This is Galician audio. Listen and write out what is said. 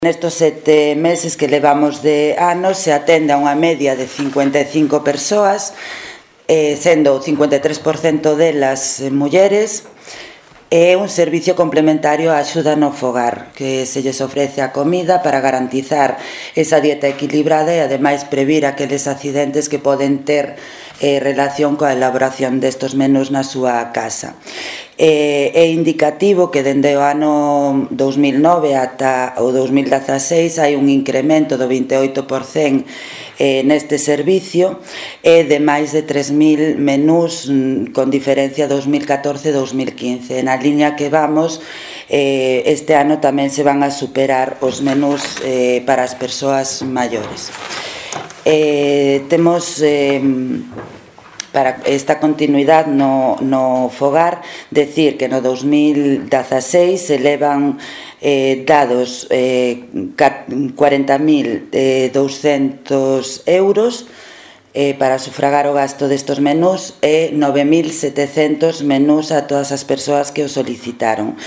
Nestos 7 meses que levamos de ano se atende a unha media de 55 persoas, sendo o 53% delas mulleres, e un servicio complementario á axuda no fogar, que se lles ofrece a comida para garantizar esa dieta equilibrada e ademais previr aqueles accidentes que poden ter relación coa elaboración destos menús na súa casa. É indicativo que dende o ano 2009 ata o 2016 hai un incremento do 28% neste servicio e de máis de 3.000 menús con diferencia 2014-2015. Na liña que vamos, este ano tamén se van a superar os menús para as persoas maiores. Temos para esta continuidade no fogar, decir que no 2016 se levan dados 40.200 euros para sufragar o gasto destos menús e 9.700 menús a todas as persoas que o solicitaron.